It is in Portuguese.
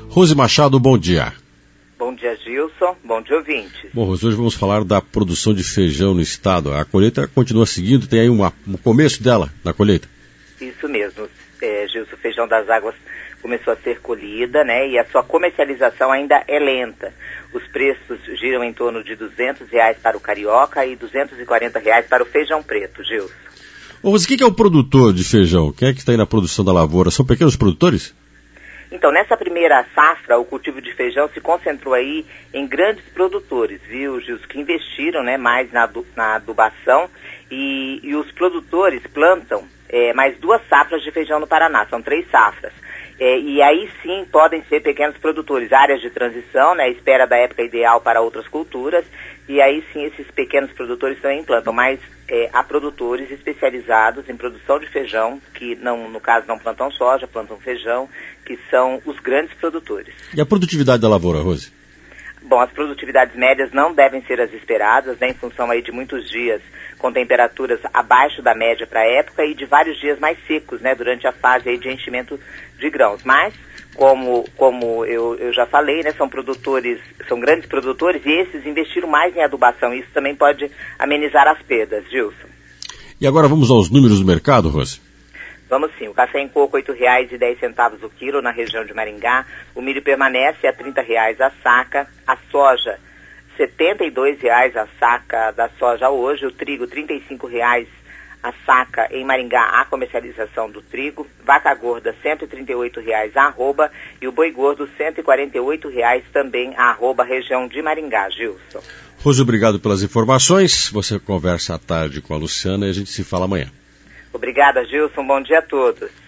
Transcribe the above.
Rose Machado, bom dia. Bom dia, Gilson. Bom dia, ouvinte. Bom, Rose, hoje vamos falar da produção de feijão no estado. A colheita continua seguindo, tem aí um começo dela, na colheita? Isso mesmo, Gilson. O feijão das águas começou a ser colhida, né? E a sua comercialização ainda é lenta. Os preços giram em torno de R$200 para o carioca e R$240 para o feijão preto, Gilson. Ô, Rose, quem que é o produtor de feijão? Quem é que está aí na produção da lavoura? São pequenos produtores? Então, nessa primeira safra, o cultivo de feijão se concentrou aí em grandes produtores, viu, Gilson, que investiram, né, mais na adubação e os produtores plantam mais 2 safras de feijão no Paraná, são 3 safras. E aí sim podem ser pequenos produtores, áreas de transição, né, espera da época ideal para outras culturas, e aí sim esses pequenos produtores também plantam, mas há produtores especializados em produção de feijão, que no caso não plantam soja, plantam feijão, que são os grandes produtores. E a produtividade da lavoura, Rose? Bom, as produtividades médias não devem ser as esperadas, né, em função aí de muitos dias com temperaturas abaixo da média para a época e de vários dias mais secos, né, durante a fase aí de enchimento de grãos. Mas, como eu já falei, né, são grandes produtores e esses investiram mais em adubação. Isso também pode amenizar as perdas, Gilson. E agora vamos aos números do mercado, Rose? Vamos sim, o café em coco R$ 8,10 o quilo na região de Maringá, o milho permanece a R$ 30 a saca, a soja R$ 72 a saca da soja hoje, o trigo R$ 35 a saca em Maringá, a comercialização do trigo, vaca gorda R$ 138 a arroba e o boi gordo R$ 148 também a arroba região de Maringá, Gilson. Rose, obrigado pelas informações, você conversa à tarde com a Luciana e a gente se fala amanhã. Obrigada, Gilson. Bom dia a todos.